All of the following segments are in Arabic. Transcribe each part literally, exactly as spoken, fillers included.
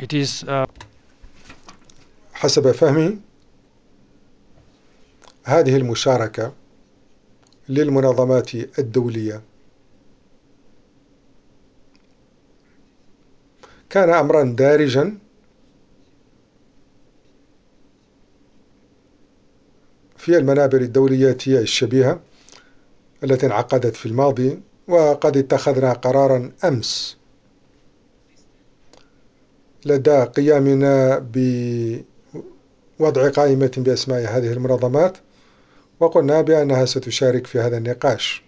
It is uh, حسب فهمي هذه المشاركة للمنظمات الدولية كان أمرا دارجا في المنابر الدولية الشبيهة التي انعقدت في الماضي، وقد اتخذنا قرارا أمس لدى قيامنا بوضع قائمة بأسماء هذه المنظمات، وقلنا بأنها ستشارك في هذا النقاش.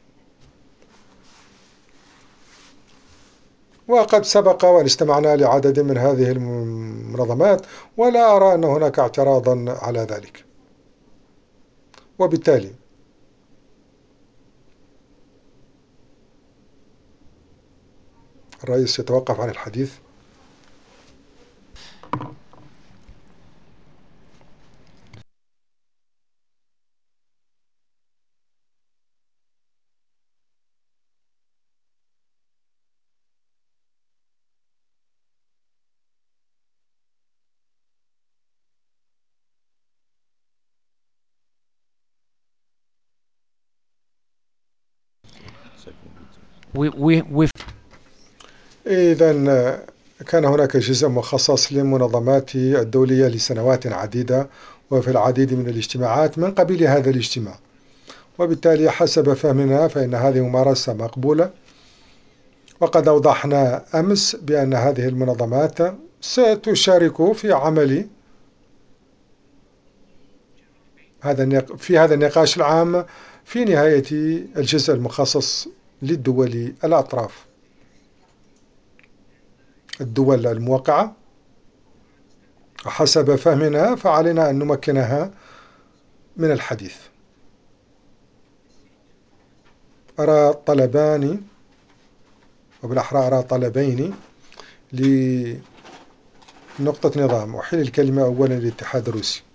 وقد سبق وأن استمعنا لعدد من هذه المنظمات، ولا أرى أن هناك اعتراضا على ذلك. وبالتالي الرئيس يتوقف عن الحديث. we we we إذن كان هناك جزء مخصص للمنظمات الدولية لسنوات عديدة وفي العديد من الاجتماعات من قبيل هذا الاجتماع، وبالتالي حسب فهمنا فإن هذه ممارسة مقبولة. وقد أوضحنا أمس بأن هذه المنظمات ستشارك في عمل هذا في هذا النقاش العام في نهاية الجزء المخصص للدول الأطراف، الدول الموقعة. حسب فهمنا فعلينا أن نمكنها من الحديث. أرى طلبان، وبالأحرى أرى طلبين لنقطة نظام. أحيل الكلمة أولا للاتحاد الروسي.